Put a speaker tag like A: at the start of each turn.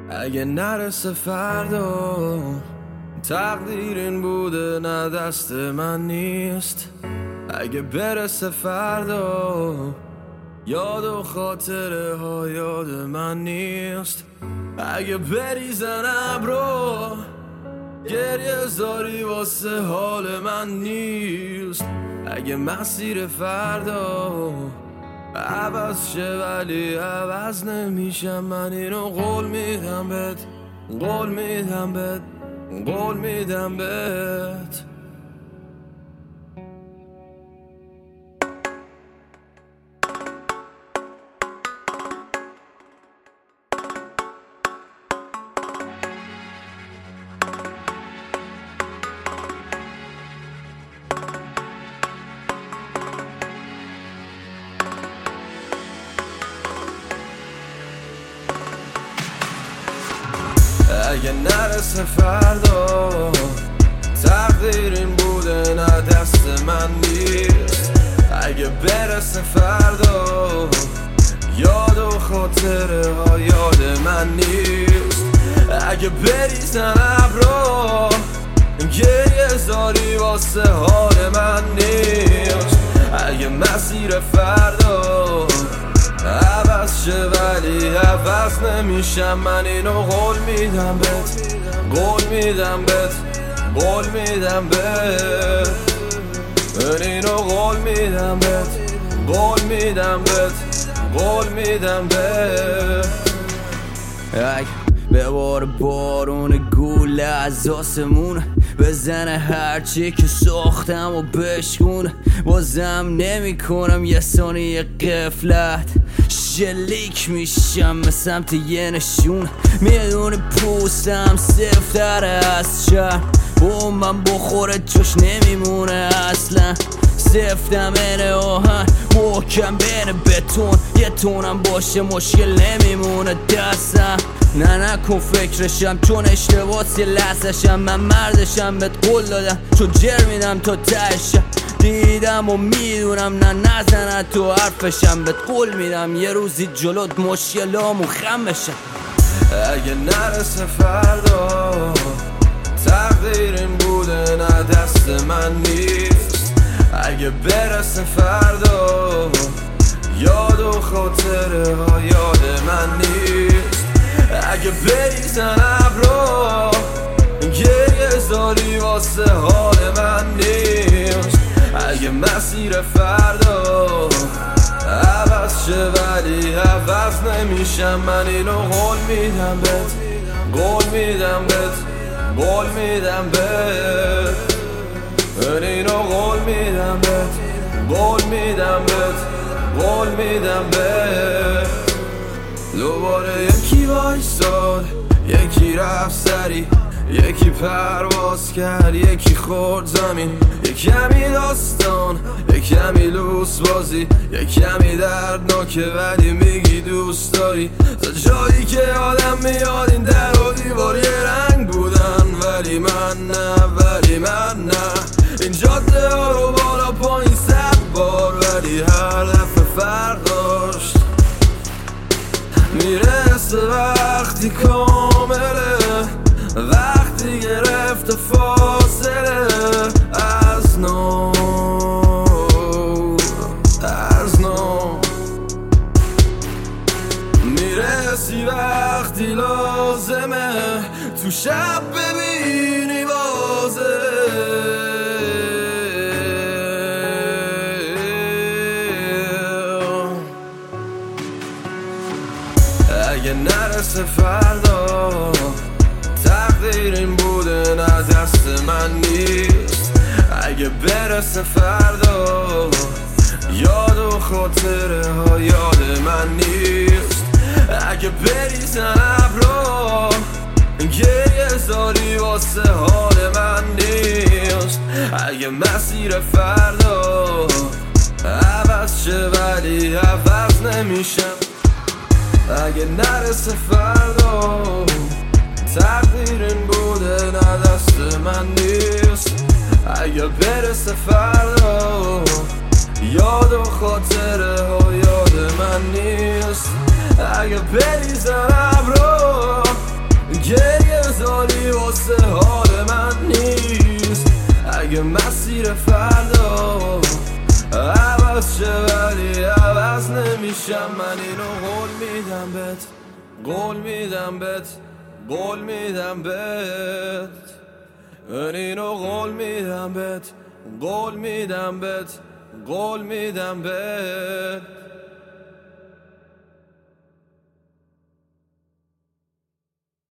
A: اگه نرسه فردا تقدیر این بوده نه دست من نیست. اگه برسه فردا یاد و خاطره ها یاد من نیست. اگه بریزن ابرو گریه زاری واسه حال من نیست. اگه مسیر فردا عوض شه ولی عوض نمیشم، من اینو قول میدم بهت، قول میدم بهت، قول میدم بهت. اگه نرسه فردا تقدیر این بوده نه دست من نیست. اگه برسه فردا یاد و خاطره ها یاد من نیست. اگه بریزن ابرا گریه زاری واسه حال من نیست. اگه مسیر فردا عوض شه ولی عوض نمیشم، من اینو قول میدم بهت، قول میدم بهت، قول میدم بهت. من اینو قول میدم بهت، قول میدم بهت، قول میدم بهت. ببار بارون گوله از آسمون بزنه هرچی که ساختم و بشکونه. بازم نمی کنم یه ثانیه قفلت، شلیک میشم به سمت یه نشون. میدونه پوستم سفتره از شهر، با من بخوره جوش نمیمونه اصلا. سفتم اینه آهن محکم بین بتون، یه تونم باشه مشکل نمیمونه دستم. نه نکن فکرشم چون اشتباس یه لحظشم، من مردشم بهت قول دادم چون جر میدم تا تهشم. دیدم و میدونم نه نزنه تو حرفشم، بهت قول میدم یه روزی جلوت مشکلامو خم بشم. اگه نرسه فردا تقدیر این بوده نه دست من نیست. اگه برسه فردا یاد و خاطره ها یاد من نیست. اگه بریزن ابرا گریه زاری واسه حال من نیست. اگه مسیر فردا عوض شه ولی عوض نمیشم، من اینو قول میدم بهت، قول میدم بهت، قول میدم بهت. من اینو قول میدم بهت، قول میدم بهت، قول میدم بهت. دوباره یکی وایساد، یکی رفت سری، یکی پرواز کرد، یکی خورد زمین. یک کمی داستان، یک کمی لوس بازی، یک کمی دردناکه ولی میگی دوست داری. تا جایی که آدم میاد این در و دیوار یه رنگ بودن، ولی من نه، ولی من نه. این جاده ها رو بالا پایین 100 بار ولی هر دفعه فرق داشت. میرسه وقتی کامله، وقتی گرفت فاصله از نو، از نو. میرسی وقتی لازمه تو شب ببینی بازه. اگه نرسه فردا تقدیر این بوده نه دست من نیست. اگه برسه فردا یاد و خاطره ها یاد من نیست. اگه بریزن ابرا گریه زاری واسه حال من نیست. اگه مسیر فردا عوض شه ولی عوض نمیشم. اگه نرسه فردا تقدیر این بوده نه دست من نیست. اگه برسه فردا یاد و خاطره ها یاد من نیست. اگه بریزن ابرا اگه مسیر فردا عوض شه ولی عوض نمیشم. من اینو قول میدم بهت، قول میدم بهت، قول میدم بهت. من اینو قول میدم بهت، قول میدم بهت، قول میدم بهت.